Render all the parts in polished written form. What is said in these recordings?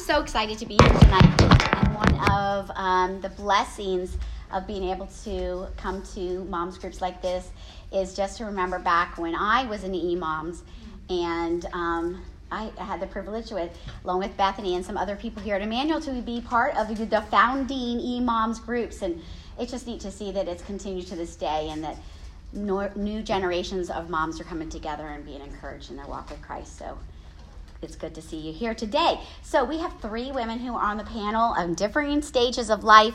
so excited to be here tonight. And one of the blessings of being able to come to moms groups like this is just to remember back when I was in E-Moms, and I had the privilege along with Bethany and some other people here at Emmanuel, to be part of the founding E-Moms groups. And it's just neat to see that it's continued to this day, and that new generations of moms are coming together and being encouraged in their walk with Christ. So it's good to see you here today. So we have 3 women who are on the panel of differing stages of life.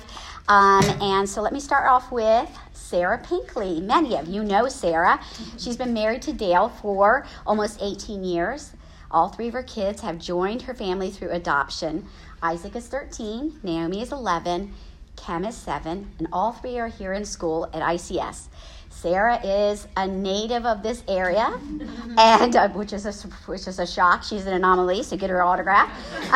And so let me start off with Sarah Pinkley. Many of you know Sarah. She's been married to Dale for almost 18 years. All 3 of her kids have joined her family through adoption. Isaac is 13, Naomi is 11, Kem is 7, and all 3 are here in school at ICS. Sarah is a native of this area, and which is a shock. She's an anomaly, so get her autograph.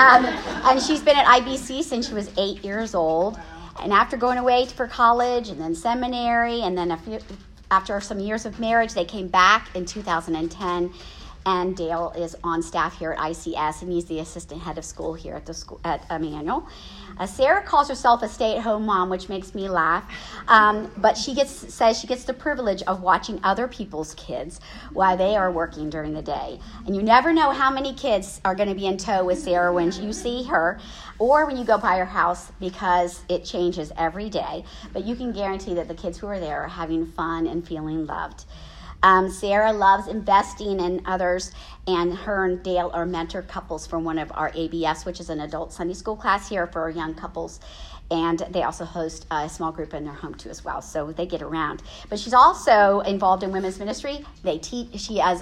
And she's been at IBC since she was 8 years old. And after going away for college and then seminary, and then after some years of marriage, they came back in 2010. And Dale is on staff here at ICS, and he's the assistant head of school here at the school at Emmanuel. Sarah calls herself a stay-at-home mom, which makes me laugh. But says she gets the privilege of watching other people's kids while they are working during the day. And you never know how many kids are going to be in tow with Sarah when you see her, or when you go by her house, because it changes every day. But you can guarantee that the kids who are there are having fun and feeling loved. Sarah loves investing in others, and her and Dale are mentor couples from one of our ABS, which is an adult Sunday school class here for young couples. And they also host a small group in their home too as well, so they get around. But she's also involved in women's ministry. She has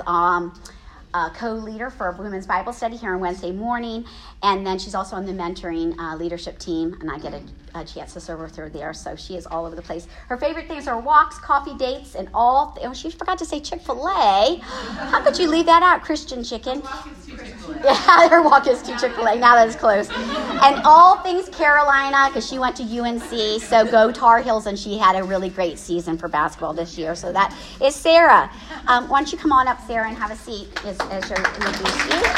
co-leader for a women's Bible study here on Wednesday morning, and then she's also on the mentoring leadership team, and I get a chance to serve with her there, so she is all over the place. Her favorite things are walks, coffee dates, and she forgot to say Chick-fil-A. How could you leave that out, Christian chicken? Yeah, her walk is to Chick-fil-A. Now that is close. And all things Carolina, because she went to UNC, so go Tar Heels, and she had a really great season for basketball this year. So that is Sarah. Why don't you come on up, Sarah, and have a seat as you're introduced you.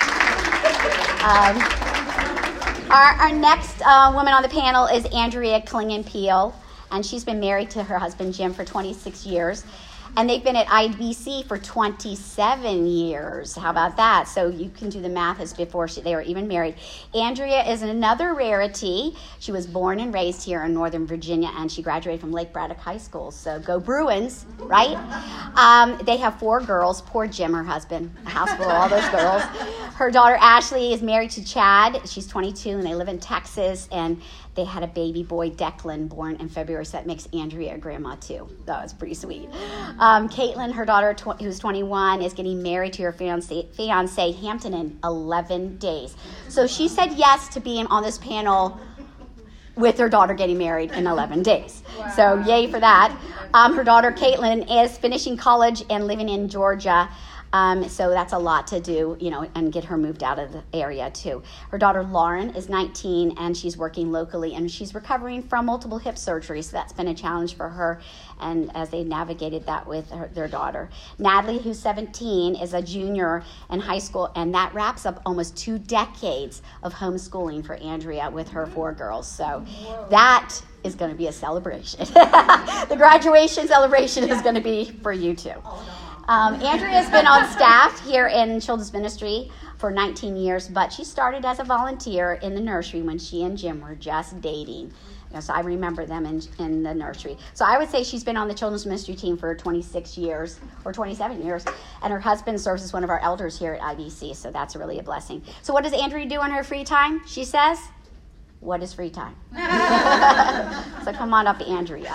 Our next woman on the panel is Andrea Klingenpeel, and she's been married to her husband, Jim, for 26 years. And they've been at IBC for 27 years. How about that? So you can do the math as before they were even married. Andrea is another rarity. She was born and raised here in Northern Virginia, and she graduated from Lake Braddock High School. So go Bruins, right? They have 4 girls. Poor Jim, her husband, a house full of all those girls. Her daughter Ashley is married to Chad. She's 22, and they live in Texas. And they had a baby boy, Declan, born in February, so that makes Andrea a grandma, too. That was pretty sweet. Caitlin, her daughter, who's 21, is getting married to her fiancé, Hampton, in 11 days. So she said yes to being on this panel with her daughter getting married in 11 days. Wow. So yay for that. Her daughter, Caitlin, is finishing college and living in Georgia. So that's a lot to do, and get her moved out of the area too. Her daughter Lauren is 19, and she's working locally, and she's recovering from multiple hip surgeries. So that's been a challenge for her, and as they navigated that with their daughter. Natalie, who's 17, is a junior in high school, and that wraps up almost 2 decades of homeschooling for Andrea with her 4 girls. So that is going to be a celebration. The graduation celebration is going to be for you too. Andrea has been on staff here in children's ministry for 19 years, but she started as a volunteer in the nursery when she and Jim were just dating. So I remember them in the nursery. So I would say she's been on the children's ministry team for 26 years or 27 years, and her husband serves as one of our elders here at IBC, so that's really a blessing. So what does Andrea do in her free time? She says, what is free time? So come on up, Andrea.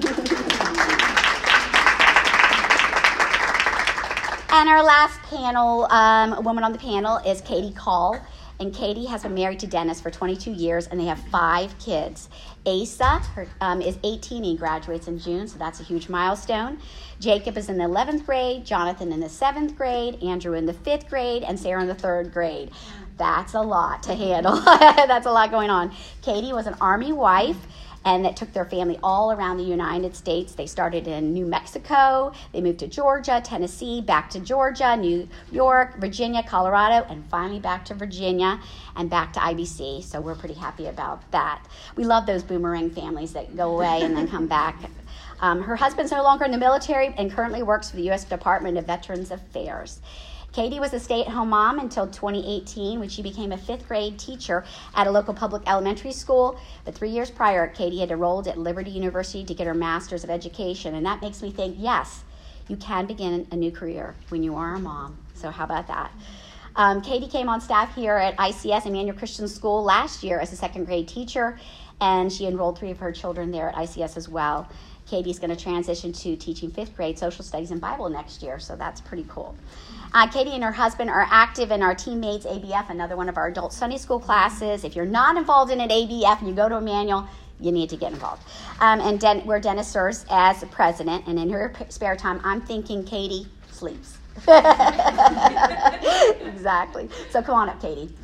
And our last panel, woman on the panel, is Katie Call. And Katie has been married to Dennis for 22 years, and they have 5 kids. Asa is 18 and graduates in June, so that's a huge milestone. Jacob is in the 11th grade, Jonathan in the 7th grade, Andrew in the 5th grade, and Sarah in the 3rd grade. That's a lot to handle. That's a lot going on. Katie was an Army wife, and that took their family all around the United States. They started in New Mexico, they moved to Georgia, Tennessee, back to Georgia, New York, Virginia, Colorado, and finally back to Virginia and back to IBC. So we're pretty happy about that. We love those boomerang families that go away and then come back. Her husband's no longer in the military and currently works for the U.S. Department of Veterans Affairs. Katie was a stay-at-home mom until 2018 when she became a 5th grade teacher at a local public elementary school. But 3 years prior, Katie had enrolled at Liberty University to get her Master's of Education. And that makes me think, yes, you can begin a new career when you are a mom. So how about that? Katie came on staff here at ICS, Emmanuel Christian School, last year as a 2nd grade teacher, and she enrolled 3 of her children there at ICS as well. Katie's going to transition to teaching 5th grade social studies and Bible next year, so that's pretty cool. Katie and her husband are active in our Teammates ABF, another one of our adult Sunday school classes. If you're not involved in an ABF and you go to Emmanuel, you need to get involved. Where Dennis serves as the president, and in her spare time, I'm thinking Katie sleeps. Exactly. So come on up, Katie.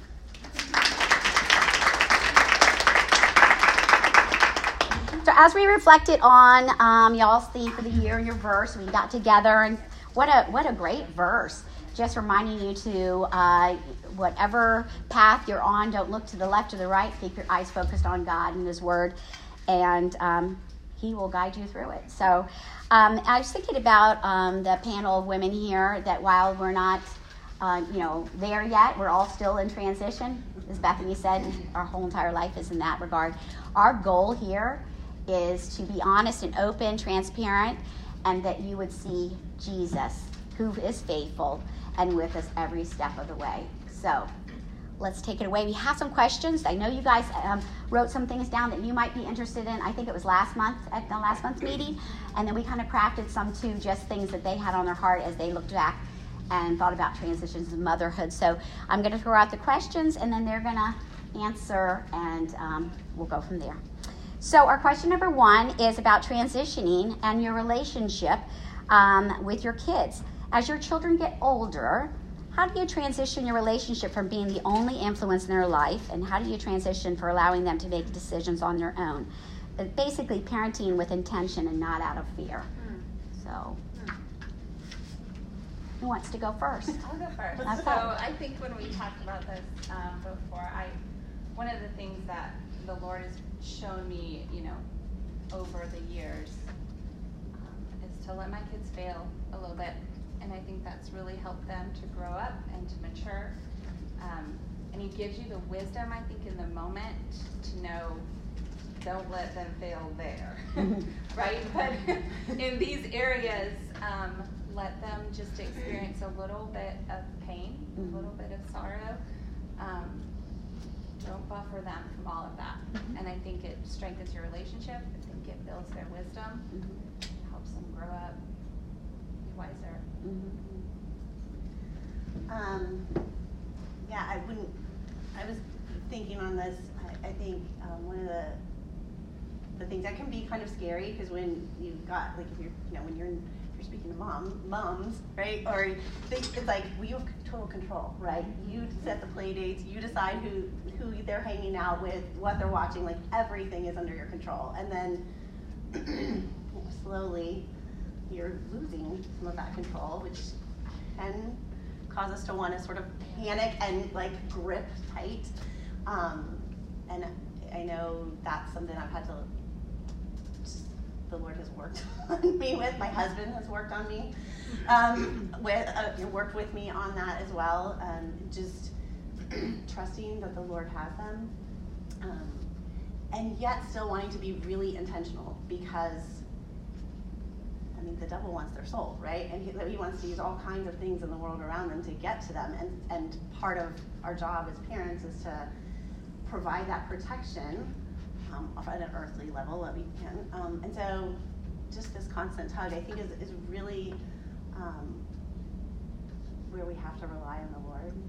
So as we reflected on y'all's theme for the year and your verse, we got together, and what a great verse. Just reminding you to, whatever path you're on, don't look to the left or the right. Keep your eyes focused on God and His Word, and He will guide you through it. So I was thinking about the panel of women here, that while we're not there yet, we're all still in transition. As Bethany said, our whole entire life is in that regard. Our goal here is to be honest and open, transparent, and that you would see Jesus, who is faithful and with us every step of the way. So let's take it away. We have some questions. I know you guys wrote some things down that you might be interested in. I think it was last month at the last month's meeting. And then we kind of crafted some too, just things that they had on their heart as they looked back and thought about transitions and motherhood. So I'm going to throw out the questions, and then they're going to answer, and we'll go from there. So our question number 1 is about transitioning and your relationship with your kids. As your children get older, how do you transition your relationship from being the only influence in their life, and how do you transition for allowing them to make decisions on their own? Basically, parenting with intention and not out of fear. So, who wants to go first? I'll go first. Okay. So I think when we talked about this before, one of the things that the Lord has shown me, over the years, is to let my kids fail a little bit. And I think that's really helped them to grow up and to mature. And He gives you the wisdom, I think, in the moment to know, don't let them fail there, right? But in these areas, let them just experience a little bit of pain, a little bit of sorrow. Don't buffer them from all of that. And I think it strengthens your relationship. I think it builds their wisdom, helps them grow up, be wiser. I was thinking on this. I think one of the things that can be kind of scary, because when you've got, like, if you're when you're speaking to moms, right? Or it's like, well, you have total control, right? You set the play dates, you decide who they're hanging out with, what they're watching, like everything is under your control. And then slowly you're losing some of that control, which can cause us to want to sort of panic and like grip tight. And I know that's something I've had to, the Lord has worked on me with. My husband has worked on me, worked with me on that as well. Just trusting that the Lord has them, and yet still wanting to be really intentional, because the devil wants their soul, right? And he wants to use all kinds of things in the world around them to get to them. And part of our job as parents is to provide that protection at an earthly level that we can. And so just this constant tug, I think, is really where we have to rely on the Lord.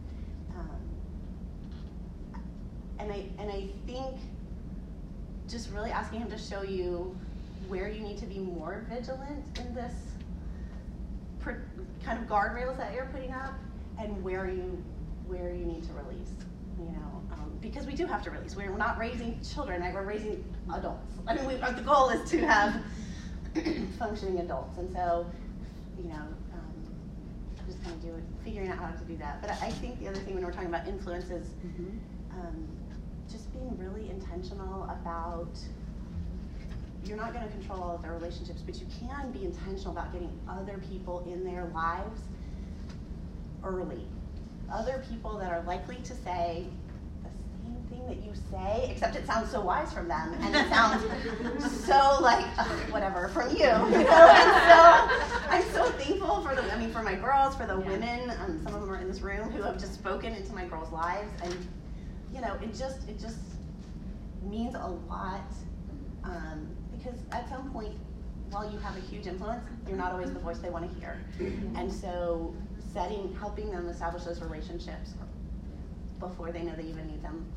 And I think just really asking Him to show you where you need to be more vigilant in this kind of guardrails that you're putting up, and where you need to release. because we do have to release. We're not raising children, right? We're raising adults. I mean, the goal is to have functioning adults, and so, just kind of figuring out how to do that. But I think the other thing when we're talking about influence is just being really intentional about, you're not going to control all of their relationships, but you can be intentional about getting other people in their lives early. Other people that are likely to say the same thing that you say, except it sounds so wise from them, and it sounds so like, whatever, from you. And so I'm so thankful for for my girls, for the women, some of them are in this room, who have just spoken into my girls' lives, and it just means a lot, because at some point, while you have a huge influence, you're not always the voice they want to hear. And so helping them establish those relationships before they know they even need them,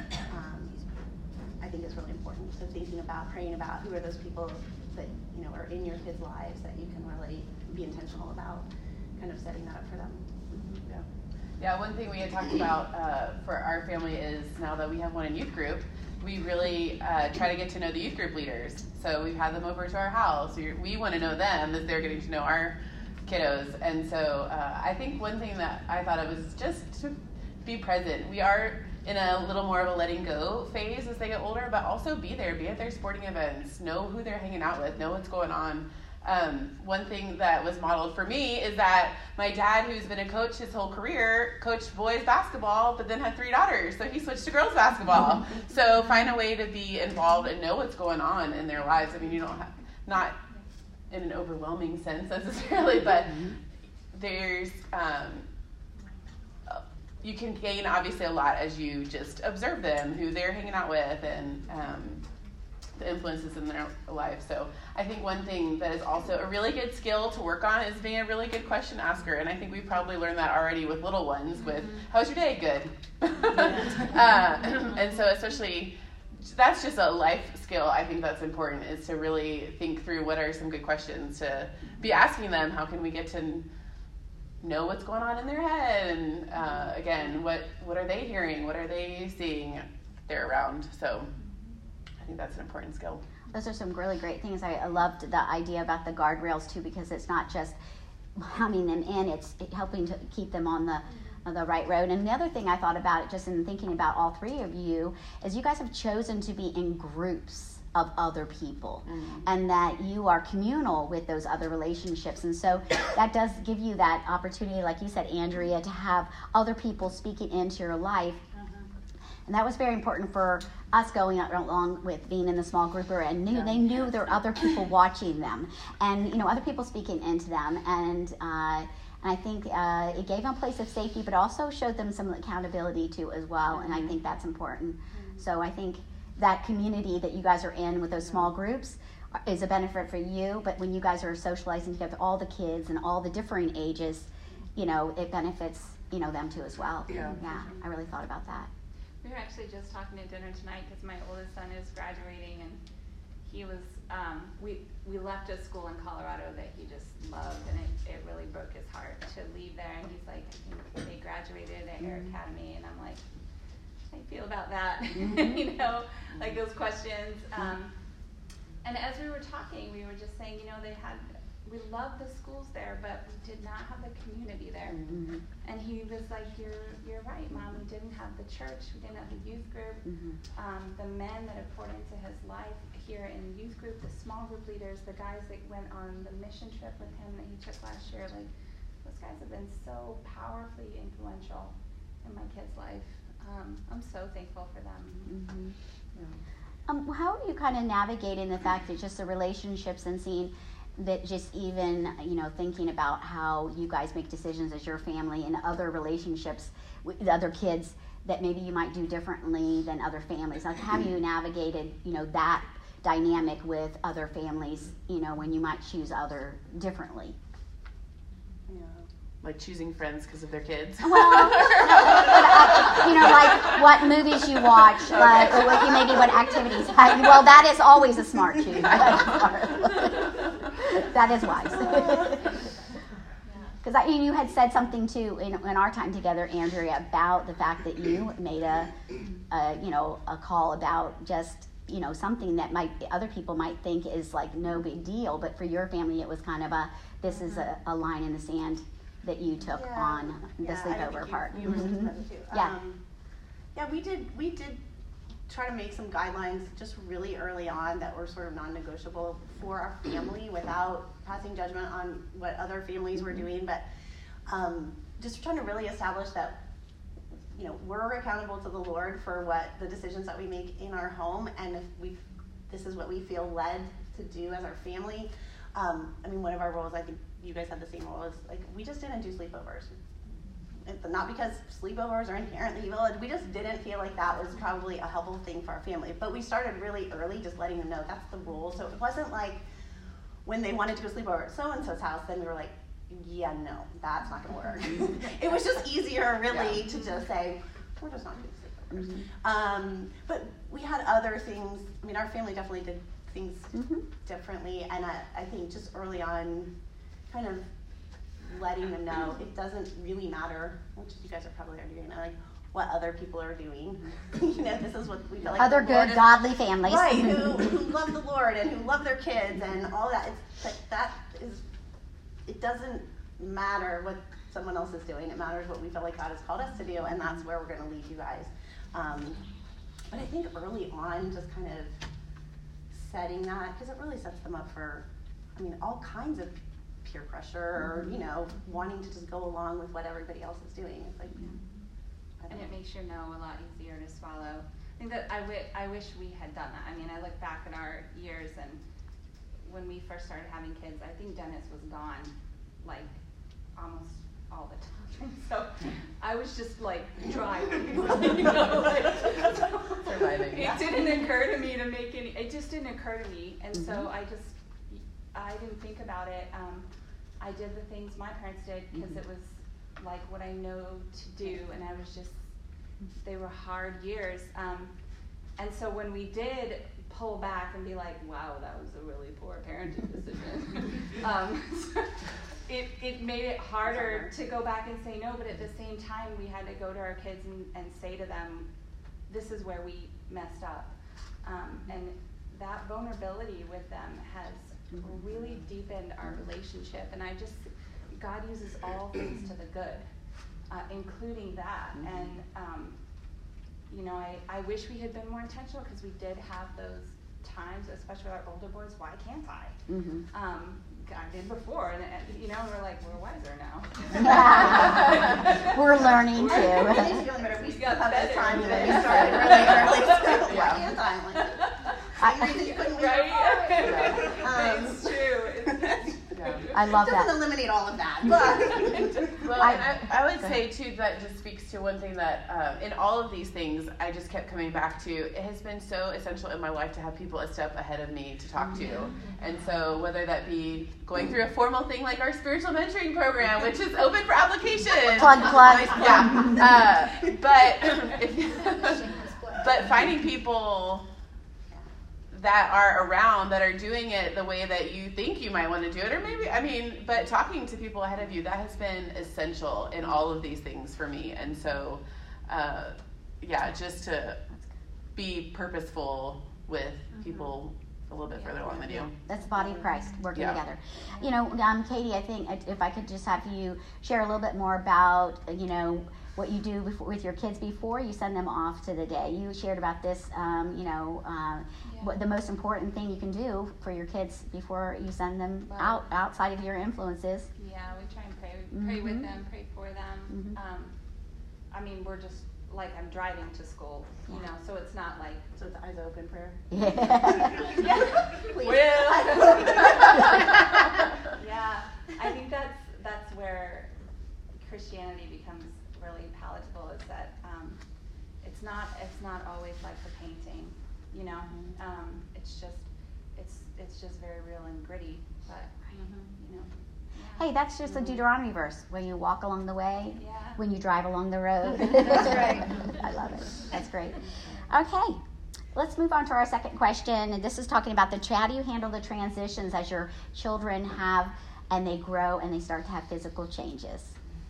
I think is really important. So thinking about, praying about who are those people that are in your kids' lives that you can really be intentional about kind of setting that up for them. Yeah, one thing we had talked about for our family is, now that we have one in youth group, we really try to get to know the youth group leaders. So we've had them over to our house. We want to know them as they're getting to know our kiddos. And so I think one thing that I thought of was just to be present. We are in a little more of a letting go phase as they get older, but also be there, be at their sporting events, know who they're hanging out with, know what's going on. One thing that was modeled for me is that my dad, who's been a coach his whole career, coached boys basketball, but then had 3 daughters, so he switched to girls basketball. So find a way to be involved and know what's going on in their lives. I mean, you don't have, not in an overwhelming sense necessarily, but there's, you can gain obviously a lot as you just observe them, who they're hanging out with, and the influences in their life. So I think one thing that is also a really good skill to work on is being a really good question asker. And I think we've probably learned that already with little ones with, how's your day? Good. And so especially, that's just a life skill. I think that's important, is to really think through what are some good questions to be asking them. How can we get to know what's going on in their head? And again, what are they hearing? What are they seeing they're around? So I think that's an important skill. Those are some really great things. I loved the idea about the guardrails too, because it's not just humming them in, it's helping to keep them on the right road. And the other thing I thought about, just in thinking about all 3 of you, is you guys have chosen to be in groups of other people, and that you are communal with those other relationships. And so that does give you that opportunity, like you said, Andrea, to have other people speaking into your life. And that was very important for us going along with being in the small group, and they knew there were other people watching them, and other people speaking into them, and I think it gave them a place of safety, but also showed them some accountability too as well. And I think that's important. So I think that community that you guys are in with those small groups is a benefit for you, but when you guys are socializing together, all the kids and all the differing ages, it benefits them too as well. Yeah, I really thought about that. We were actually just talking at dinner tonight because my oldest son is graduating, and he was, we left a school in Colorado that he just loved, and it really broke his heart to leave there. And he's like, I think they graduated at Air Academy, and I'm like, how do you feel about that? Like those questions. And as we were talking, we were just saying, we loved the schools there, but we did not have the community there. And he was like, you're right, Mom, we didn't have the church, we didn't have the youth group. The men that have poured into his life here in youth group, the small group leaders, the guys that went on the mission trip with him that he took last year, like, those guys have been so powerfully influential in my kid's life. I'm so thankful for them. How are you kind of navigating the fact that just the relationships and seeing that, just even, thinking about how you guys make decisions as your family and other relationships with other kids that maybe you might do differently than other families? Like, have you navigated, that dynamic with other families, when you might choose other differently? Like choosing friends because of their kids? Well, like what movies you watch, like, or what activities. Well, that is always a smart choose. That is wise. Because you had said something too in our time together, Andrea, about the fact that you made a call about just something that other people might think is like no big deal, but for your family it was kind of this is a line in the sand that you took on the sleepover part. You were supposed to. Yeah. We did try to make some guidelines just really early on that were sort of non-negotiable for our family without passing judgment on what other families were doing, but just trying to really establish that we're accountable to the Lord for what the decisions that we make in our home, and if this is what we feel led to do as our family. One of our roles, I think you guys had the same role, is like we just didn't do sleepovers. Not because sleepovers are inherently evil, we just didn't feel like that was probably a helpful thing for our family. But we started really early, just letting them know that's the rule. So it wasn't like when they wanted to go sleepover at so-and-so's house, then we were like, yeah, no, that's not going to work. It was just easier, really, to just say, we're just not doing sleepovers. But we had other things. Our family definitely did things differently, and I think just early on, kind of letting them know it doesn't really matter, which you guys are probably already doing, like what other people are doing. This is what we feel like. Other good, godly families. Right, who love the Lord and who love their kids and all that. It's like it doesn't matter what someone else is doing. It matters what we feel like God has called us to do, and that's where we're going to lead you guys. But I think early on, just kind of setting that, because it really sets them up for, all kinds of peer pressure or, wanting to just go along with what everybody else is doing. It's like, and it makes your no a lot easier to swallow. I think that I wish we had done that. I look back at our years, and when we first started having kids, I think Dennis was gone, like, almost all the time. So I was just, like, driving, surviving. It didn't occur to me to make any, it just didn't occur to me. And so I didn't think about it. I did the things my parents did because it was like what I know to do, and I was just, they were hard years. And so when we did pull back and be like, wow, that was a really poor parenting decision, it made it harder to go back and say no, but at the same time we had to go to our kids and say to them, this is where we messed up. And that vulnerability with them has really deepened our relationship, and God uses all things to the good, including that. And I wish we had been more intentional, because we did have those times, especially with our older boys. Why can't I? God did before, and we're like, we're wiser now. We're learning too. It's feeling better. We still have those times that we started really early. So why can't I? Same reason you couldn't leave It's true. I love that. It doesn't eliminate all of that, but well, I would say too that just speaks to one thing that in all of these things I just kept coming back to. It has been so essential in my life to have people a step ahead of me to talk to, and so whether that be going through a formal thing like our spiritual mentoring program, which is open for application. Plug. Yeah. But finding people that are around that are doing it the way that you think you might want to do it, or maybe, but talking to people ahead of you, that has been essential in all of these things for me. And so, just to be purposeful with people a little bit further along than you. That's the body of Christ working together. Katie, I think if I could just have you share a little bit more about, what you do with your kids before you send them off to the day. You shared about this, what the most important thing you can do for your kids before you send them outside of your influences. Yeah, we try and pray with them, pray for them. We're just like, I'm driving to school, so it's not like, so it's eyes open prayer. Yeah. Yeah, I think that's where Christianity becomes really palatable, is that it's not always like the painting, it's just very real and gritty, but Hey, that's just a Deuteronomy verse, when you walk along the way, Yeah. when you drive along the road. That's right. I love it. That's great. Okay, let's move on to our second question. And this is talking about how do you handle the transitions as your children have and they grow and they start to have physical changes.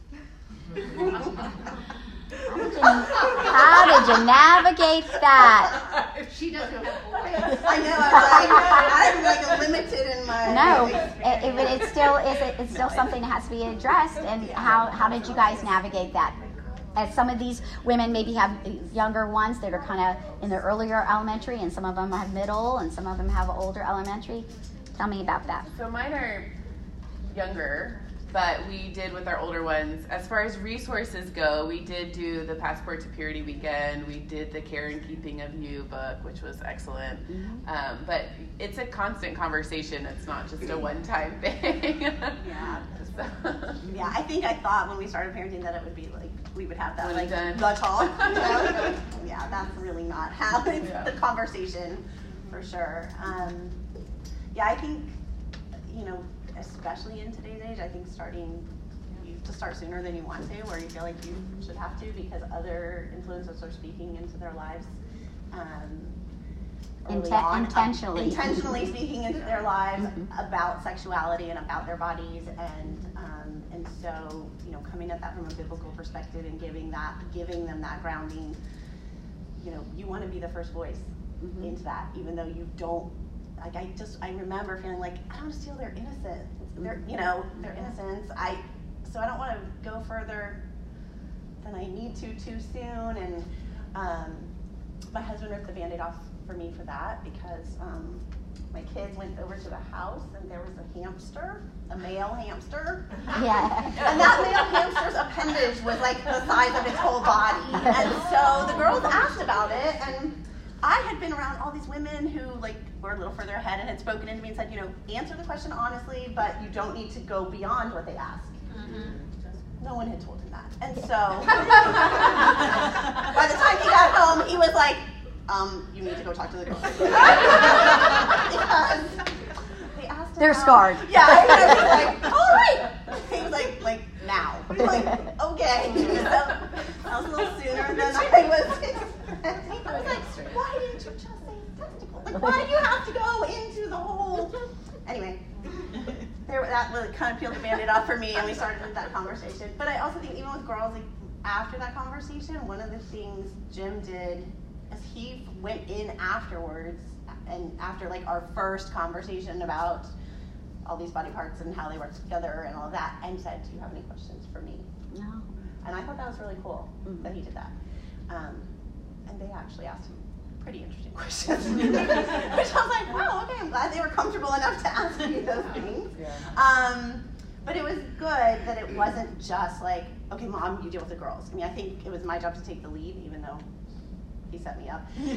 How did you navigate that? She doesn't have boys. I know. I'm like limited in my. No, it's still something that has to be addressed. And how did you guys navigate that? As some of these women maybe have younger ones that are kind of in their earlier elementary, and some of them have middle, and some of them have older elementary. Tell me about that. So mine are younger, but we did with our older ones. As far as resources go, we did do the Passport to Purity weekend. We did the Care and Keeping of You book, which was excellent. Mm-hmm. But it's a constant conversation. It's not just a one-time thing. Yeah. So. Yeah, I think I thought when we started parenting that it would be like we would have that One like and the talk. You know? Yeah, that's really not how it's Yeah. the conversation for sure. Yeah, I think especially in today's age, I think you have to start sooner than you want to, where you feel like you should have to because other influences are speaking into their lives. Intentionally speaking into their lives about sexuality and about their bodies, and so coming at that from a biblical perspective and giving them that grounding. You want to be the first voice into that, even though you don't. Like I remember feeling like I don't want to steal their innocence. Their innocence. So I don't want to go further than I need to too soon. And my husband ripped the Band-Aid off for me for that because my kids went over to the house and there was a male hamster. Yeah. And that male hamster's appendage was like the size of its whole body. And so the girls asked about it, and I had been around all these women who were a little further ahead and had spoken into me and said, answer the question honestly, but you don't need to go beyond what they ask. No one had told him that. And so by the time he got home, he was like, you need to go talk to the girls. Because they asked him They're scarred. Yeah, I was like, all right. He was like now. I'm like, okay. So I was a little sooner than I was expecting. I was like, why didn't you just say testicle? Like, why do you have to go into the whole? Anyway, that really kind of peeled the Band-Aid off for me, and we started with that conversation. But I also think even with girls, after that conversation, one of the things Jim did is he went in afterwards, and after our first conversation about all these body parts and how they work together and all of that, and said, do you have any questions for me? No. And I thought that was really cool that he did that. And they actually asked him pretty interesting questions. Which I was like, wow, okay, I'm glad they were comfortable enough to ask me those things. Yeah. But it was good that it wasn't just like, okay, Mom, you deal with the girls. I mean, I think it was my job to take the lead, even though he set me up.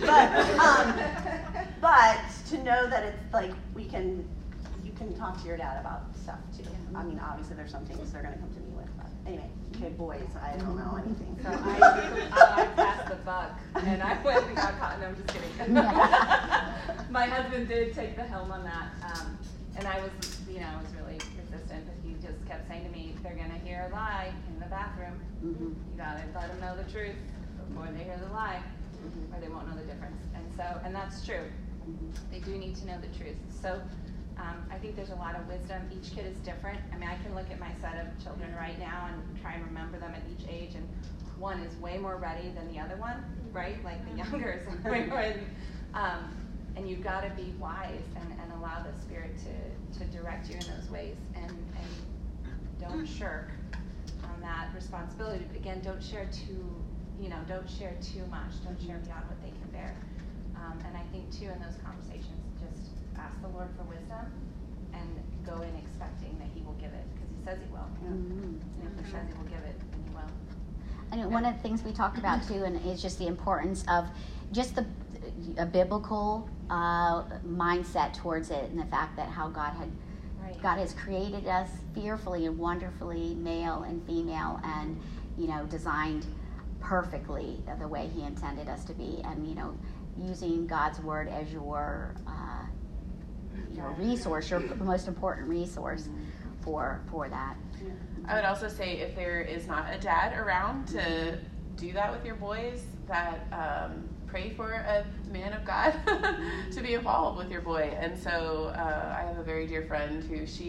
But to know that it's you can talk to your dad about stuff too. I mean, obviously there's some things they're going to come to me with. But anyway, okay, boys, I don't know anything. So I passed the buck, and I went and got caught. No, I'm just kidding. My husband did take the helm on that, and I was really resistant, but he just kept saying to me, they're going to hear a lie in the bathroom. You got to let them know the truth before they hear the lie, or they won't know the difference. And that's true. They do need to know the truth. So I think there's a lot of wisdom. Each kid is different. I mean, I can look at my set of children right now and try and remember them at each age, and one is way more ready than the other one, right? Like the younger is way more ready. And you've got to be wise and allow the Spirit to direct you in those ways, and don't shirk on that responsibility. Again, don't share too much. Don't share beyond what they can bear. And I think too, in those conversations, just ask the Lord for wisdom and go in expecting that He will give it, because He says He will. And if He says He will give it, then He will. And one of the things we talked about too, and is just the importance of just a biblical mindset towards it, and the fact that how God has created us fearfully and wonderfully, male and female, and designed perfectly the way He intended us to be, and using God's word as your resource, your most important resource for that. I would also say if there is not a dad around to do that with your boys, that pray for a man of God to be involved with your boy. And so I have a very dear friend who she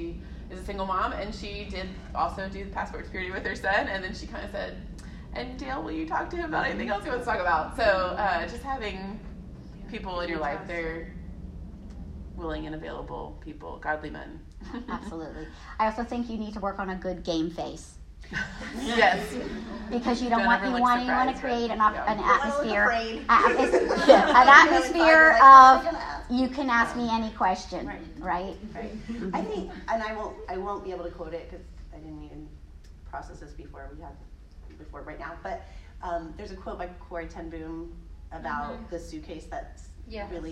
is a single mom, and she did also do the Passport to Purity with her son, and then she kind of said, and Dale, will you talk to him about anything else he wants to talk about? So just having people in your life, they're willing and available people, godly men. Absolutely. I also think you need to work on a good game face. Yes. Because you want to create an atmosphere, Right. an atmosphere of you can ask me any question, right? I think, and I won't be able to quote it because I didn't even process this before right now. But there's a quote by Corrie ten Boom about the suitcase that's really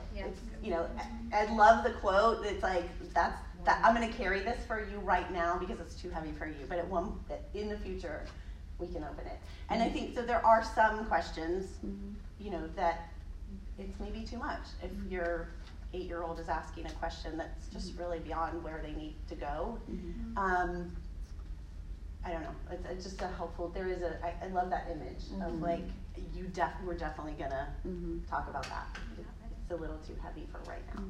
I love the quote. It's like that I'm going to carry this for you right now because it's too heavy for you, but in the future we can open it. And I think so there are some questions, that it's maybe too much. If your 8-year-old is asking a question that's just really beyond where they need to go, I don't know. It's just a helpful. I love that image of like we're definitely gonna talk about that. It's a little too heavy for right now.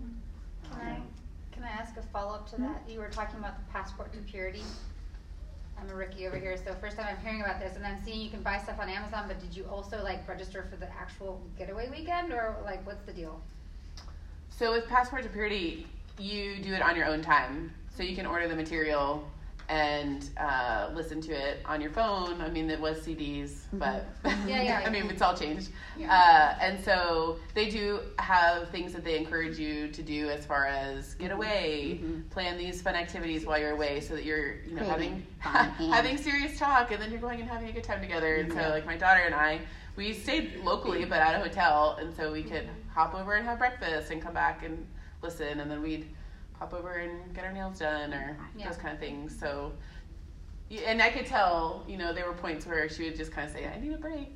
Can I ask a follow-up to that? You were talking about the Passport to Purity. I'm a rookie over here, so first time I'm hearing about this, and I'm seeing you can buy stuff on Amazon, but did you also register for the actual getaway weekend, or what's the deal? So with Passport to Purity, you do it on your own time. So you can order the material and listen to it on your phone. I mean, it was CDs, but I mean, it's all changed. And so they do have things that they encourage you to do as far as get away, plan these fun activities while you're away, so that you're having serious talk, and then you're going and having a good time together. And so my daughter and I, we stayed locally but at a hotel, and so we could hop over and have breakfast and come back and listen, and then we'd hop over and get our nails done or those kind of things. So, and I could tell, there were points where she would just kind of say, I need a break.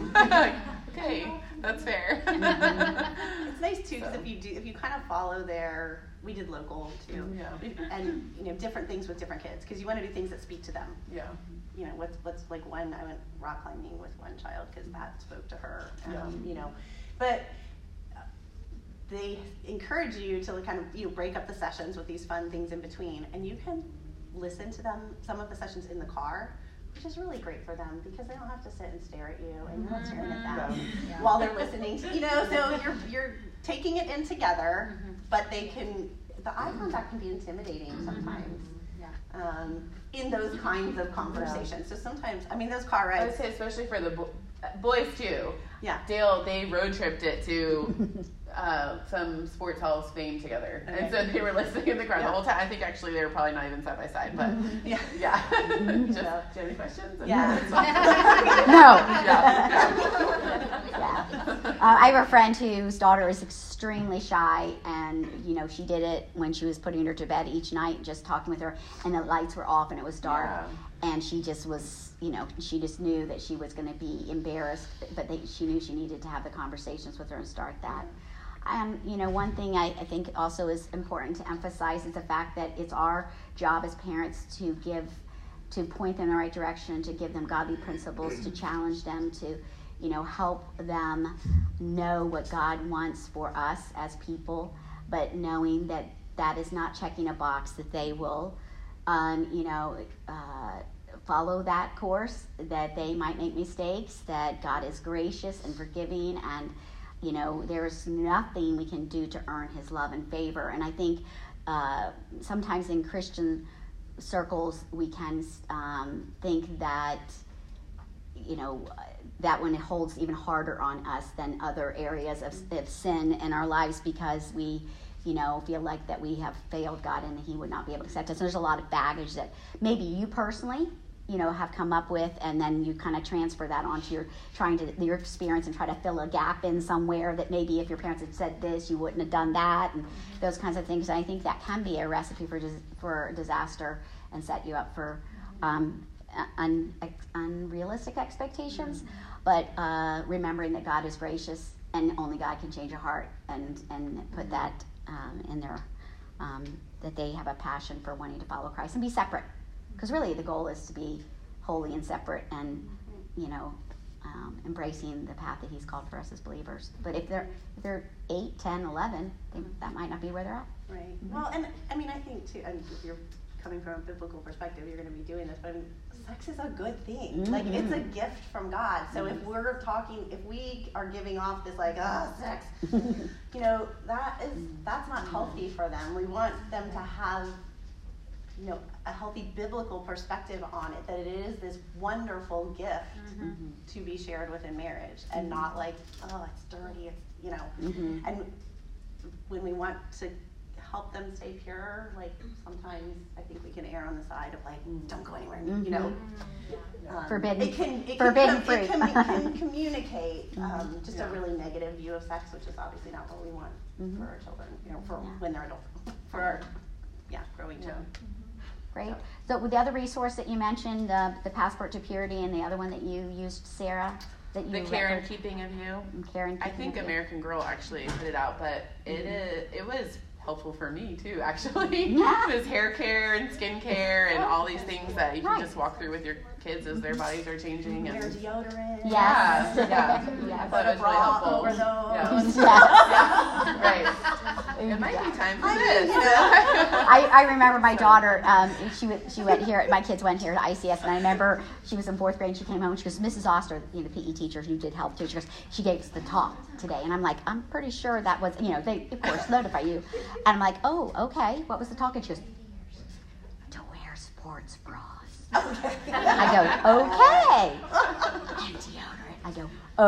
Okay, that's fair. It's nice too, because if you kind of follow we did local too, and different things with different kids, because you want to do things that speak to them. Yeah. What's like when I went rock climbing with one child because that spoke to her. But they encourage you to kind of break up the sessions with these fun things in between, and you can listen to them, some of the sessions in the car, which is really great for them because they don't have to sit and stare at you, and you're not staring at them while they're listening to, so you're taking it in together, but the eye contact can be intimidating sometimes. In those kinds of conversations. So sometimes, those car rides. I would say especially for the boys too. Yeah. Dale, they road tripped it to some sports halls fame together. Okay. And so they were listening in the car the whole time. I think actually they were probably not even side by side, but do you have any questions? No. I have a friend whose daughter is extremely shy, and she did it when she was putting her to bed each night, just talking with her, and the lights were off and it was dark, and she just was, she just knew that she was going to be embarrassed, but she knew she needed to have the conversations with her and start that. And one thing I think also is important to emphasize is the fact that it's our job as parents to point them in the right direction, to give them godly principles, to challenge them, to help them know what God wants for us as people, but knowing that that is not checking a box, that they will, follow that course, that they might make mistakes, that God is gracious and forgiving, and, there's nothing we can do to earn his love and favor. And I think sometimes in Christian circles we can think that, that one holds even harder on us than other areas of sin in our lives, because we feel like that we have failed God and he would not be able to accept us. And there's a lot of baggage that maybe you personally, have come up with, and then you kind of transfer that onto your experience and try to fill a gap in somewhere that maybe if your parents had said this, you wouldn't have done that, and those kinds of things. And I think that can be a recipe for disaster and set you up for unrealistic expectations. But remembering that God is gracious and only God can change a heart, and put that in there, that they have a passion for wanting to follow Christ and be separate. Because really the goal is to be holy and separate, and embracing the path that He's called for us as believers. But if they're 8, 10, 11, that might not be where they're at. Right. Well, and I mean, I think too, and if you're coming from a biblical perspective, you're going to be doing this, but I mean, sex is a good thing. Mm-hmm. Like, it's a gift from God. So if we are giving off this like, sex, you know, that's not healthy for them. We want them to have, you know, a healthy biblical perspective on it, that it is this wonderful gift to be shared within marriage, and not like, oh, it's dirty, it's, you know, and when we want to help them stay pure, like, sometimes I think we can err on the side of like, don't go anywhere, you know. Forbidden It can fruit. It can communicate just a really negative view of sex, which is obviously not what we want for our children, you know, for when they're adults, for our growing children. Great. So with the other resource that you mentioned, the Passport to Purity, and the other one that you used, Sarah, that you The Care and Keeping of You. I think American Girl actually put it out, but it was helpful for me too, actually. Yeah. It was hair care and skin care and all these things that you can just walk through with your kids as their bodies are changing. Hair And deodorant. Yes. I thought it was really helpful. Over those. Yes. Right. It might be time for I this. mean, you know. I remember my daughter, she went here, my kids went here to ICS, and I remember she was in 4th grade, and she came home, and she goes, Mrs. Oster, you know, the PE teacher who did help too, she goes, she gave us the talk today. And I'm like, I'm pretty sure that was, you know, they, of course, notify you. And I'm like, oh, okay, what was the talk? And she goes, to wear sports bras. I go, okay. And deodorant. I go,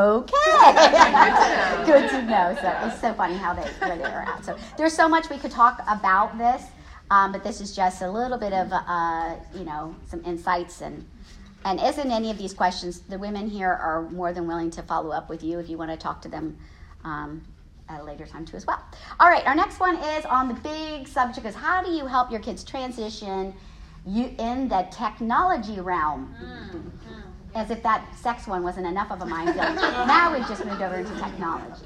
okay. Good to know. So it's so funny where they are at. So there's so much we could talk about this, but this is just a little bit of, you know, some insights. And as in any of these questions, the women here are more than willing to follow up with you if you want to talk to them at a later time too as well. All right, our next one is on the big subject is how do you help your kids transition in the technology realm? As if that sex one wasn't enough of a minefield. Now we've just moved over into technology.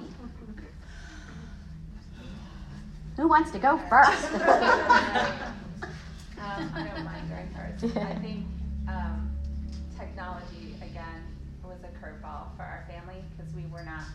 Who wants to go first? I don't mind going first. I think technology, again, was a curveball for our family because we were not.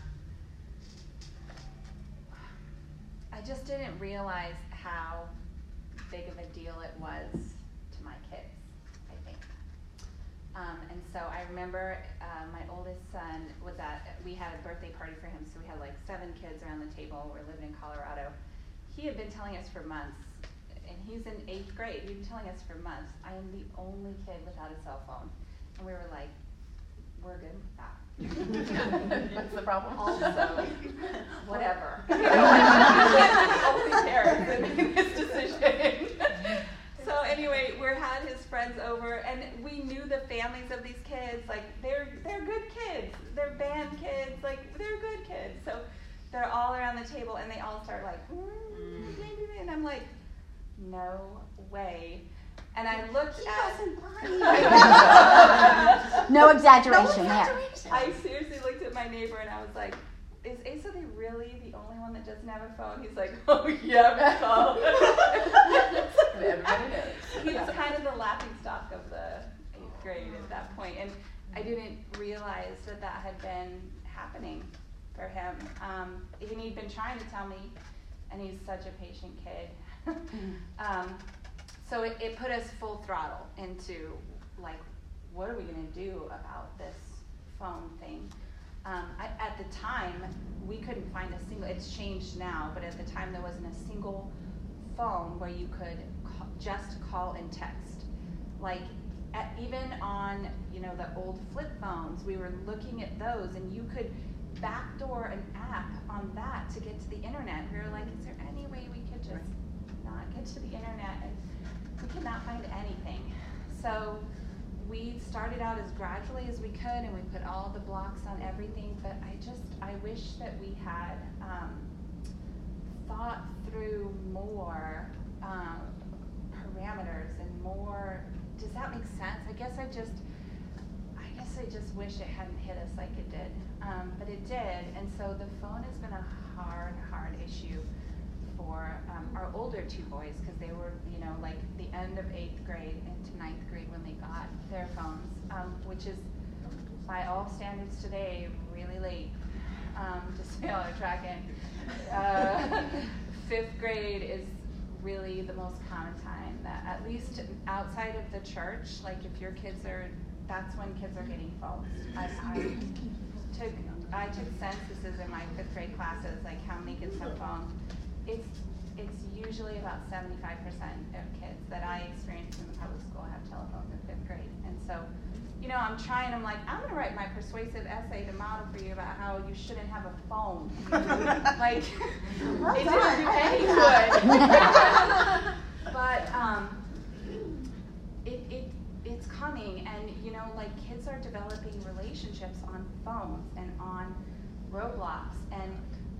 I just didn't realize how big of a deal it was to my kids, I think. And so I remember my oldest son we had a birthday party for him, so we had like 7 kids around the table. We're living in Colorado. He had been telling us for months, and he's in 8th grade, he'd been telling us for months, I am the only kid without a cell phone. And we were like, we're good with that. What's the problem? Also, whatever. Only parents that made this decision. So anyway, we had his friends over, and we knew the families of these kids. Like they're good kids. They're band kids. Like they're good kids. So they're all around the table, and they all start like, and I'm like, no way. And I looked No exaggeration there. I seriously looked at my neighbor and I was like, is Asa really the only one that doesn't have a phone? He's like, oh yeah, phone. Everybody knows. He was kind of the laughingstock of the 8th grade at that point. And I didn't realize that had been happening for him. And he'd been trying to tell me, and he's such a patient kid. So it put us full throttle into, like, what are we going to do about this phone thing? At the time, we couldn't find a single, it's changed now, but at the time there wasn't a single phone where you could just call and text. Like, even on, you know, the old flip phones, we were looking at those, and you could backdoor an app on that to get to the internet. We were like, is there any way we could just not get to the internet? And we could not find anything. So we started out as gradually as we could, and we put all the blocks on everything, but I wish that we had thought through more parameters and more, does that make sense? I guess I just wish it hadn't hit us like it did, but it did, and so the phone has been a hard issue for our older 2 boys, because they were, you know, like the end of 8th grade into 9th grade when they got their phones, which is by all standards today, really late. Just so y'all are tracking. 5th grade is really the most common time that, at least outside of the church, like if your kids are, that's when kids are getting phones. I took censuses in my 5th grade classes, like how many kids have phones. It's usually about 75% of kids that I experienced in the public school have telephones in 5th grade. And so, I'm like, I'm going to write my persuasive essay to model for you about how you shouldn't have a phone. Like, it didn't do any good. But it's coming, and like kids are developing relationships on phones and on Roblox, and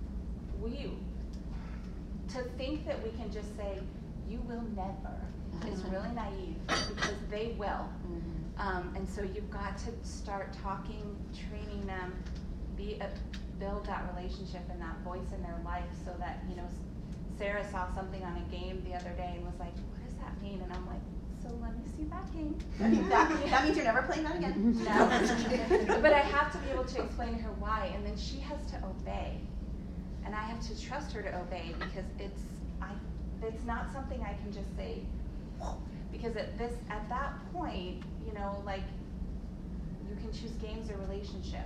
to think that we can just say, you will never, is really naive, because they will. And so you've got to start talking, training them, build that relationship and that voice in their life, so that, Sarah saw something on a game the other day and was like, what does that mean? And I'm like, so let me see that game. That means you're never playing that again. No. But I have to be able to explain to her why, and then she has to obey. And I have to trust her to obey, because it's not something I can just say, because at that point, like, you can choose games or relationship.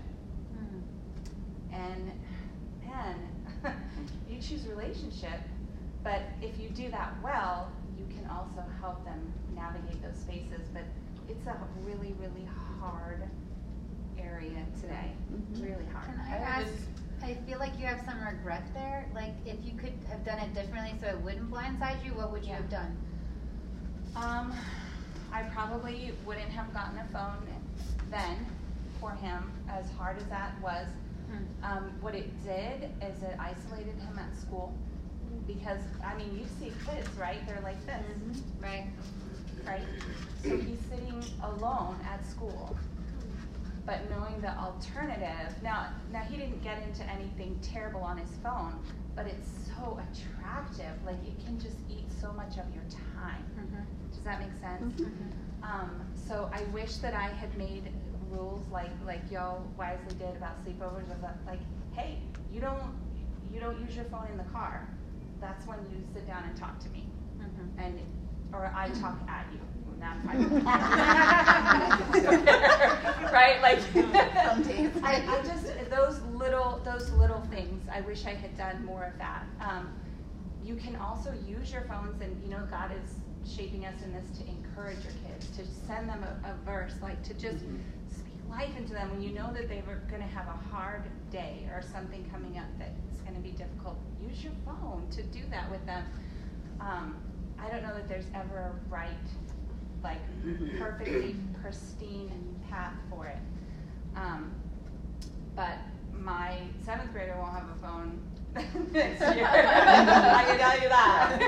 And man, you choose relationship, but if you do that well, you can also help them navigate those spaces. But it's a really, really hard area today. Really hard. Can I ask, I feel like you have some regret there. Like, if you could have done it differently so it wouldn't blindside you, what would you have done? I probably wouldn't have gotten a phone then for him, as hard as that was. What it did is it isolated him at school, because, you see kids, right? They're like this. Right. Right? So he's sitting alone at school, but knowing the alternative. Now he didn't get into anything terrible on his phone, but it's so attractive. Like, it can just eat so much of your time. Does that make sense? So I wish that I had made rules like y'all wisely did about sleepovers, of like, hey, you don't use your phone in the car. That's when you sit down and talk to me, or I talk at you. Not right? Like, I just those little things. I wish I had done more of that. You can also use your phones, and God is shaping us in this to encourage your kids, to send them a verse, like to just speak life into them when you know that they were going to have a hard day or something coming up that's going to be difficult. Use your phone to do that with them. I don't know that there's ever a right, like, perfectly pristine path for it. But my 7th grader won't have a phone next year. I can tell you that.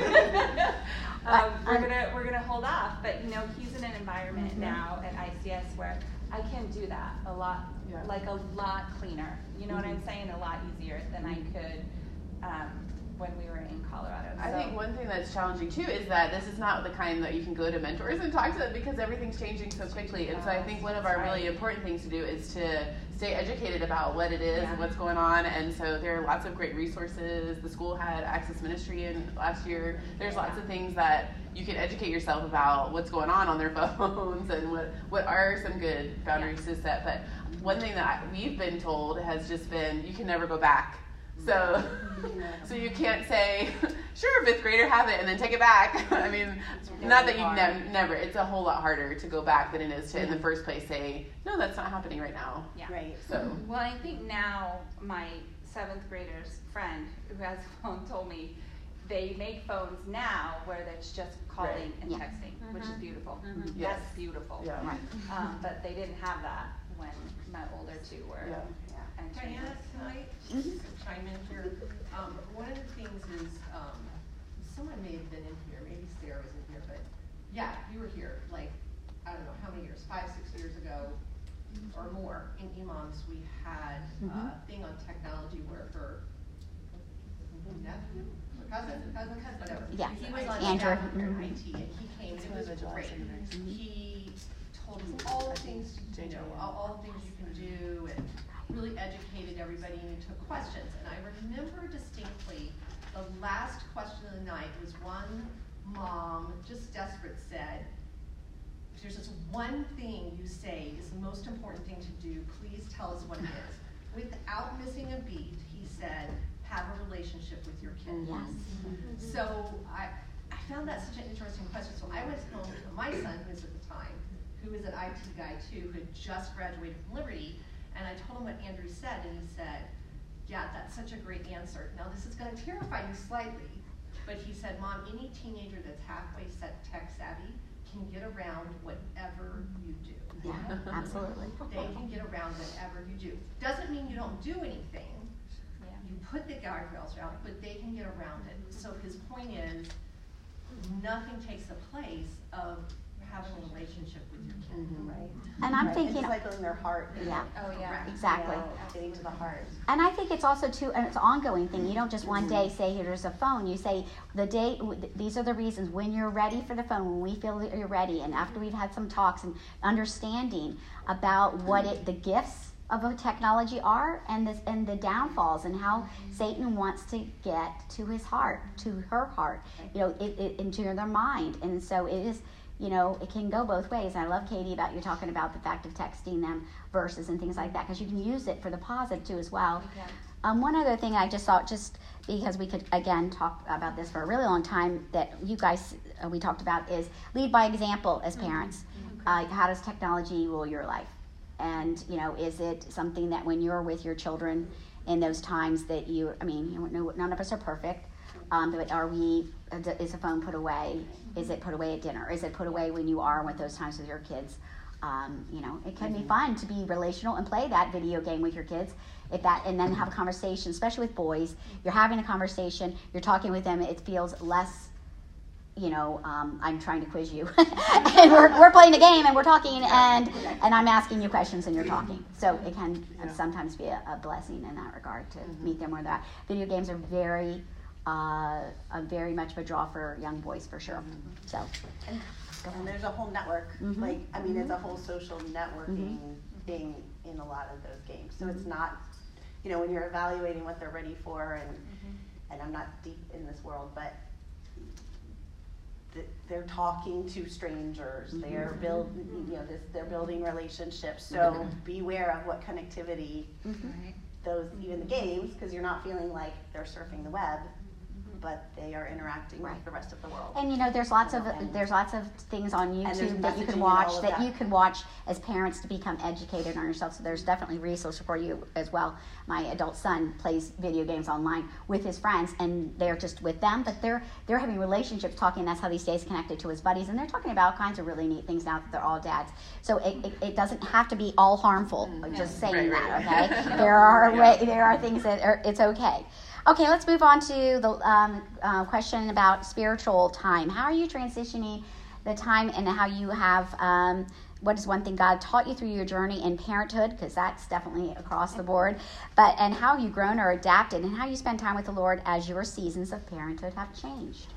We're gonna hold off, but he's in an environment now at ICS where I can do that a lot, like a lot cleaner. You know what I'm saying? A lot easier than I could when we were in Colorado. I think one thing that's challenging too is that this is not the kind that you can go to mentors and talk to them, because everything's changing so quickly. And so I think one of our really important things to do is to stay educated about what it is and what's going on. And so there are lots of great resources. The school had Access Ministry in last year. There's lots of things that you can educate yourself about what's going on their phones and what are some good boundaries to set. But one thing that we've been told has just been, you can never go back. So you can't say, sure, 5th grader, have it, and then take it back. Not that you never. It's a whole lot harder to go back than it is to, in the first place, say, no, that's not happening right now. Yeah. Right. So. Well, I think now my 7th grader's friend who has a phone told me they make phones now where it's just calling and texting, which is beautiful. Yes. That's beautiful. Yeah. But they didn't have that when my older two were. Diana, can I chime in here? One of the things is, someone may have been in here, maybe Sarah was in here, but yeah, you were here, like, I don't know, how many years, 5, 6 years ago or more, in EMOMS, we had a thing on technology where her nephew, cousin, whatever. Yeah. He was on Andrew. staff in IT, and he came, and it was great. He told told us all the things, all the things you can do, and really educated everybody, and you took questions. And I remember distinctly the last question of the night was one mom, just desperate, said, if there's just one thing you say is the most important thing to do, please tell us what it is. Without missing a beat, he said, have a relationship with your kid. Yes. So I found that such an interesting question. So I went home to my son, who was at the time, who was an IT guy too, who had just graduated from Liberty, and I told him what Andrew said, and he said, yeah, that's such a great answer. Now this is going to terrify you slightly, but he said, Mom, any teenager that's halfway tech savvy can get around whatever you do. Yeah, absolutely. They can get around whatever you do. Doesn't mean you don't do anything. Yeah. You put the guardrails around it, but they can get around it. So his point is, nothing takes the place of having a relationship with your kid. Right. And I'm Right. thinking, It's like building their heart. yeah, Oh, yeah. exactly. You know, getting to the heart. And I think it's also too, and it's an ongoing thing. You don't just one day say, here's a phone. You say, the day, these are the reasons when you're ready for the phone, when we feel that you're ready, and after we've had some talks and understanding about what the gifts of a technology are, and the downfalls, and how Satan wants to get to his heart, to her heart, into their mind. And so it is, it can go both ways. And I love, Katie, about you talking about the fact of texting them verses and things like that, because you can use it for the positive too as well. One other thing I just thought, just because we could again talk about this for a really long time, that you guys we talked about, is lead by example as parents. How does technology rule your life? And is it something that when you're with your children in those times that none of us are perfect, but is a phone put away? Is it put away at dinner? Is it put away when you are with those times with your kids? It can be fun to be relational and play that video game with your kids, and then have a conversation, especially with boys. You're having a conversation, you're talking with them, it feels less, I'm trying to quiz you. And we're playing a game and we're talking, and I'm asking you questions and you're talking. So it can sometimes be a blessing in that regard to meet them where they're at. Video games are very much of a draw for young boys, for sure. So. And there's a whole network, it's a whole social networking thing in a lot of those games. So it's not, when you're evaluating what they're ready for, and I'm not deep in this world, but they're talking to strangers. They're they're building relationships. So beware of what connectivity even the games, because you're not feeling like they're surfing the web, but they are interacting with the rest of the world. And there's lots of things on YouTube that you can watch you can watch as parents to become educated on yourself. So there's definitely resources for you as well. My adult son plays video games online with his friends, and they're just with them, but they're having relationships, talking. That's how he stays connected to his buddies, and they're talking about all kinds of really neat things now that they're all dads. So it doesn't have to be all harmful. Just saying that, okay? There are things that it's okay. Okay, let's move on to the question about spiritual time. How are you transitioning the time, and how you have, what is one thing God taught you through your journey in parenthood, because that's definitely across the board, and how have you grown or adapted, and how you spend time with the Lord as your seasons of parenthood have changed?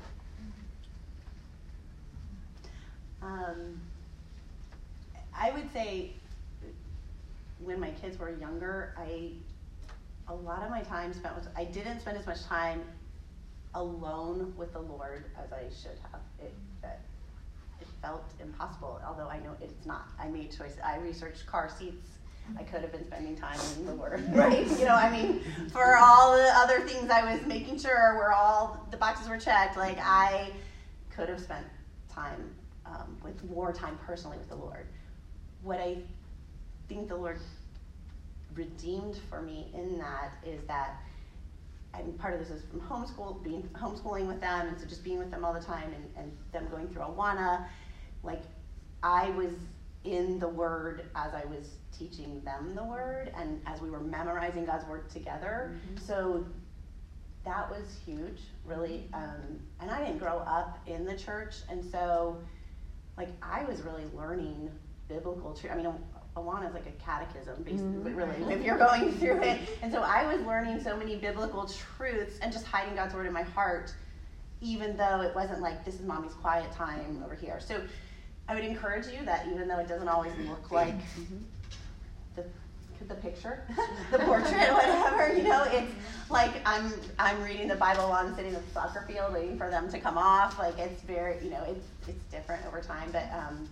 I would say when my kids were younger, a lot of my time spent I didn't spend as much time alone with the Lord as I should have. It felt impossible, although I know it's not. I made choices. I researched car seats. I could have been spending time in the Word, right? For all the other things I was making sure all the boxes were checked. Like, I could have spent time with more time personally with the Lord. What I think the Lord redeemed for me in that is that, and part of this is from homeschooling with them, and so just being with them all the time, and them going through Awana, like, I was in the Word as I was teaching them the Word, and as we were memorizing God's Word together. So that was huge, really. And I didn't grow up in the church, and so, like, I was really learning biblical truth. Awana is like a catechism, basically, really, if you're going through it. And so I was learning so many biblical truths and just hiding God's Word in my heart, even though it wasn't like, this is mommy's quiet time over here. So I would encourage you that even though it doesn't always look like the picture, the portrait, whatever, it's like I'm reading the Bible while I'm sitting at the soccer field waiting for them to come off. Like it's very, it's different over time. But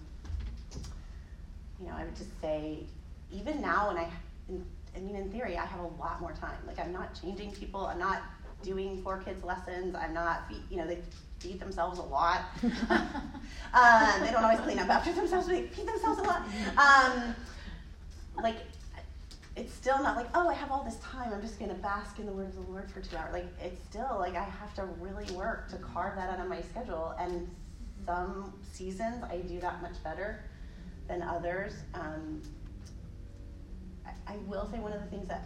I would just say, even now, in theory, I have a lot more time. Like I'm not changing people. I'm not doing 4 kids lessons. I'm not, they feed themselves a lot. They don't always clean up after themselves, but they feed themselves a lot. It's still not like, oh, I have all this time, I'm just going to bask in the word of the Lord for 2 hours. Like, it's still like I have to really work to carve that out of my schedule. And some seasons I do that much better than others. I will say one of the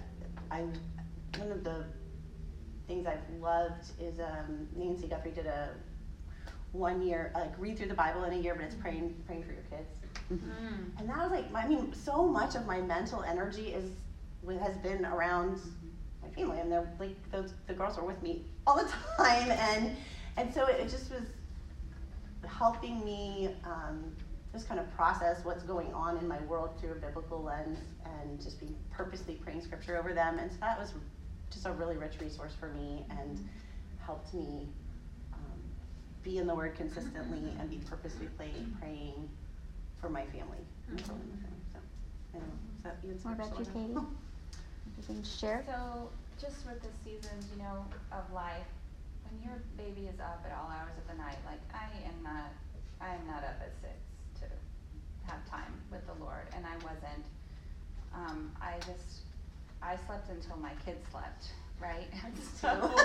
things I've loved is Nancy Guthrie did a 1 year, read through the Bible in a year, but it's praying for your kids. Mm-hmm. And that was so much of my mental energy has been around my family, and they're like the girls were with me all the time, and so it just was helping me just kind of process what's going on in my world through a biblical lens, and just be purposely praying scripture over them. And so that was just a really rich resource for me, and helped me be in the Word consistently and be purposely praying for my family. So, I don't know. What about you, Katie? Anything to share? So, just with the seasons, of life, when your baby is up at all hours of the night, like I am not up at 6 to have time with the Lord, and I wasn't. I slept until my kids slept, right? So,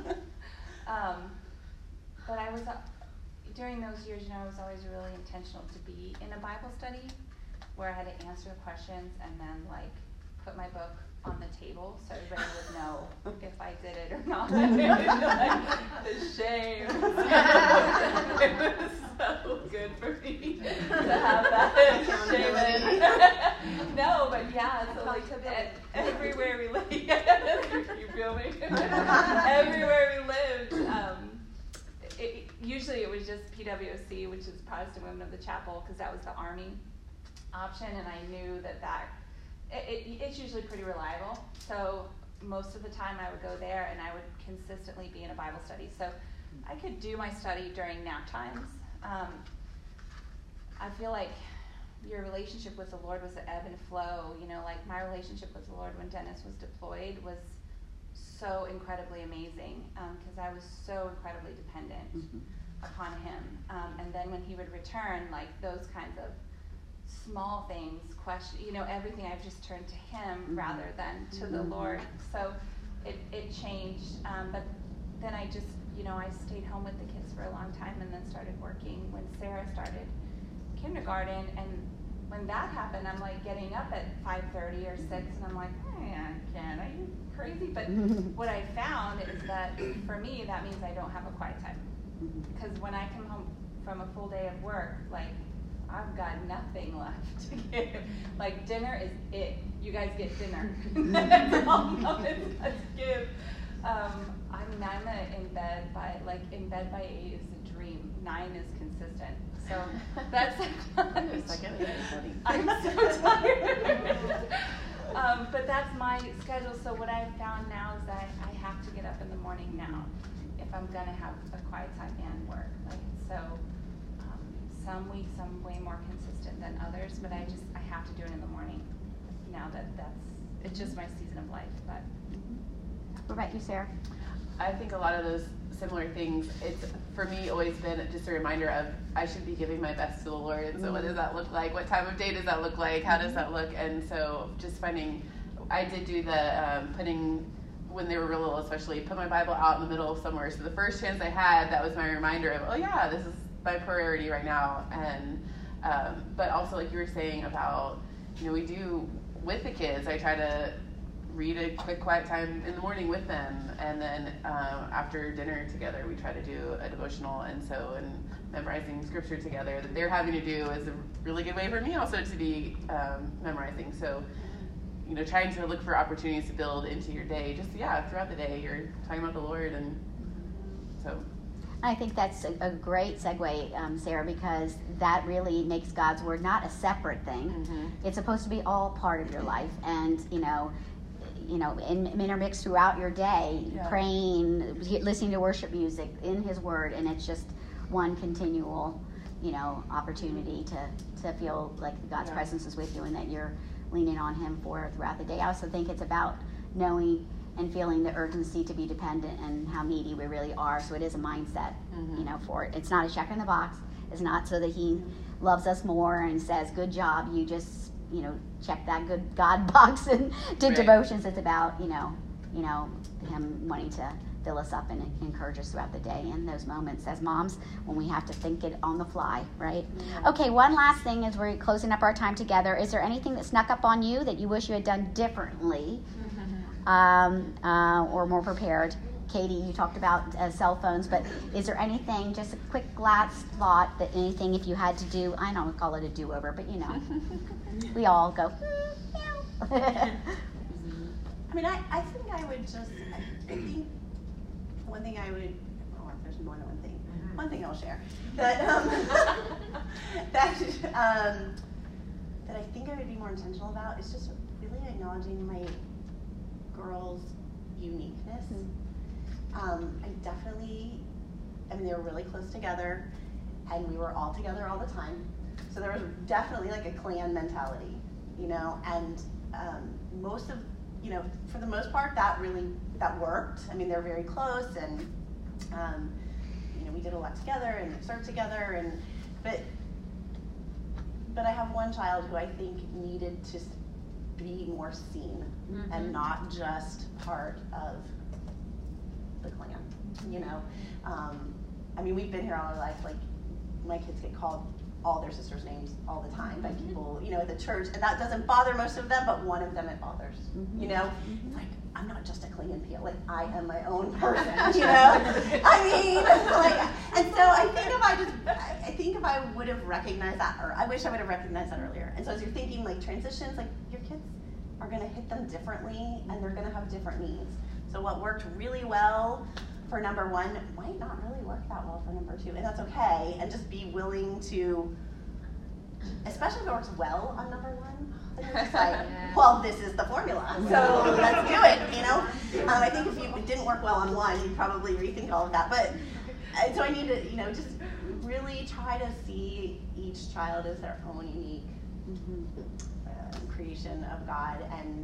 but I was during those years, I was always really intentional to be in a Bible study where I had to answer questions and then put my book on the table so everybody would know if I did it or not. The shame. It was so good for me to have that shame. No, but yeah, so everywhere we lived, you feel me? Everywhere we lived, usually it was just PWC, which is Protestant Women of the Chapel, because that was the Army option, and I knew that it's usually pretty reliable. So most of the time I would go there, and I would consistently be in a Bible study. So I could do my study during nap times. I feel like your relationship with the Lord was an ebb and flow. My relationship with the Lord when Dennis was deployed was so incredibly amazing, because I was so incredibly dependent upon him. And then when he would return, those kinds of small things, everything, I've just turned to him rather than to the Lord. So it changed. But then I just, I stayed home with the kids for a long time, and then started working when Sarah started kindergarten. And when that happened, I'm getting up at 5:30 or 6, and I'm like, hey, Ken, are you crazy? But what I found is that for me, that means I don't have a quiet time. Because when I come home from a full day of work, I've got nothing left to give. Dinner is it. You guys get dinner. That's all I'm to give. I'm in bed by in bed by 8 is a dream. 9 is consistent. So that's I'm so tired. But that's my schedule. So what I've found now is that I have to get up in the morning now if I'm gonna have a quiet time and work. Some weeks I'm way more consistent than others, but I have to do it in the morning now it's just my season of life. But what about you, Sarah? I think a lot of those similar things, it's for me always been just a reminder of I should be giving my best to the Lord. And so what does that look like? What time of day does that look like? How does that look? And so just finding, I did do the putting, when they were real little especially, put my Bible out in the middle of somewhere. So the first chance I had, that was my reminder of, oh yeah, this is my priority right now. And but also like you were saying about, we do with the kids, I try to read a quick quiet time in the morning with them, and then after dinner together we try to do a devotional, and memorizing scripture together that they're having to do is a really good way for me also to be memorizing. So trying to look for opportunities to build into your day, just throughout the day you're talking about the Lord. And so I think that's a great segue, Sarah, because that really makes God's word not a separate thing. Mm-hmm. It's supposed to be all part of your life, and intermixed throughout your day, praying, listening to worship music, in His word, and it's just one continual, opportunity to feel like God's presence is with you and that you're leaning on Him throughout the day. I also think it's about knowing and feeling the urgency to be dependent and how needy we really are. So it is a mindset, for it. It's not a check in the box. It's not so that He loves us more and says, good job, you just, check that good God box and did devotions. It's about, Him wanting to fill us up and encourage us throughout the day in those moments as moms when we have to think it on the fly, right? Yeah. Okay, one last thing as we're closing up our time together. Is there anything that snuck up on you that you wish you had done differently? Or more prepared? Katie, you talked about cell phones, but is there anything, just a quick last thought, that anything if you had to do, I don't call it a do-over, but we all go, I mean, I think I would just, I think one thing I would, there's more than one thing. One thing I'll share, that I think I would be more intentional about is just really acknowledging my girls' uniqueness. They were really close together, and we were all together all the time. So there was definitely like a clan mentality, and for the most part, that worked. I mean, they're very close, and we did a lot together and served together, but I have one child who I think needed to be more seen and not just part of the clan, we've been here all our life. Like, my kids get called all their sisters' names all the time by people, at the church, and that doesn't bother most of them, but one of them it bothers, It's like, I'm not just a clan peel, like, I am my own person, and so I think if I would have recognized that, or I wish I would have recognized that earlier. And so as you're thinking, like, transitions, like, your kids are going to hit them differently, and they're going to have different needs. So what worked really well for number one might not really work that well for number two, and that's okay. And just be willing to, especially if it works well on number one, then you're just like, well, this is the formula, so let's do it, I think if it didn't work well on one, you'd probably rethink all of that. But so I need to, just really try to see each child as their own unique creation of God, and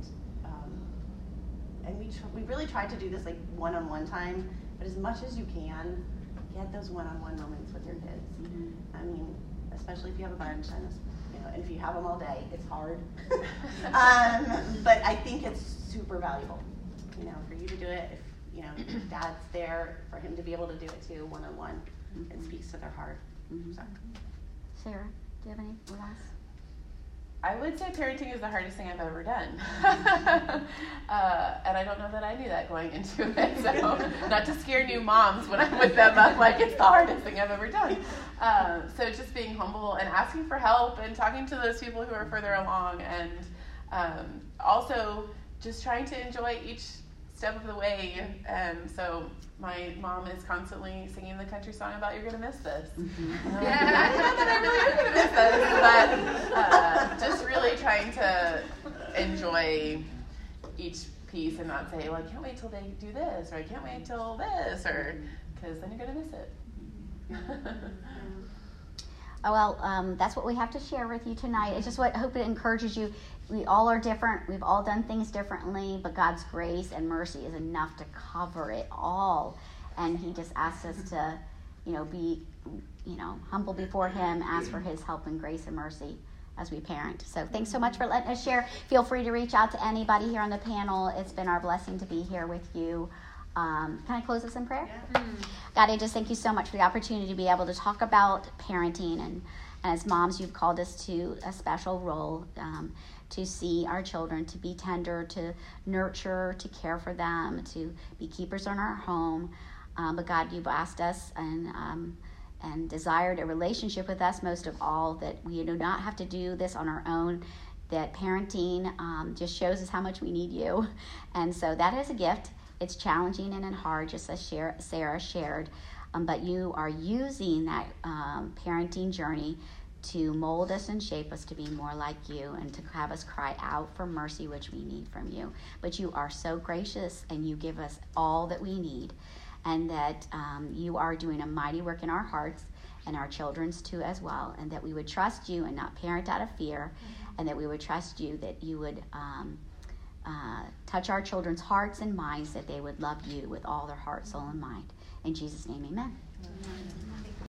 we really tried to do this like one-on-one time, but as much as you can, get those one-on-one moments with your kids. Especially if you have a bunch, and and if you have them all day, it's hard. But I think it's super valuable, for you to do it. If Dad's there, for him to be able to do it too, one-on-one. It speaks to their heart. So. Sarah, do you have any last? I would say parenting is the hardest thing I've ever done. And I don't know that I knew that going into it. So not to scare new moms when I'm with them, I'm like, it's the hardest thing I've ever done. So just being humble and asking for help and talking to those people who are further along, and also just trying to enjoy each step of the way. And so my mom is constantly singing the country song about "You're Gonna Miss This." I don't know that I really am gonna miss this, but just really trying to enjoy each piece and not say, well, I can't wait till they do this, or I can't wait till this, or because then you're gonna miss it. That's what we have to share with you tonight. It's just I hope it encourages you. We all are different. We've all done things differently, but God's grace and mercy is enough to cover it all. And He just asks us to, be, humble before Him, ask for His help and grace and mercy as we parent. So thanks so much for letting us share. Feel free to reach out to anybody here on the panel. It's been our blessing to be here with you. Can I close us in prayer? Yeah. God, I just thank you so much for the opportunity to be able to talk about parenting. And as moms, you've called us to a special role, to see our children, to be tender, to nurture, to care for them, to be keepers in our home. But God, you've asked us and desired a relationship with us most of all, that we do not have to do this on our own, that parenting just shows us how much we need you. And so that is a gift. It's challenging and hard, just as Sarah shared. but you are using that parenting journey to mold us and shape us to be more like you and to have us cry out for mercy, which we need from you. But you are so gracious, and you give us all that we need, and that you are doing a mighty work in our hearts and our children's too as well, and that we would trust you and not parent out of fear, and that we would trust you, that you would touch our children's hearts and minds, that they would love you with all their heart, soul, and mind. In Jesus' name, amen. Amen.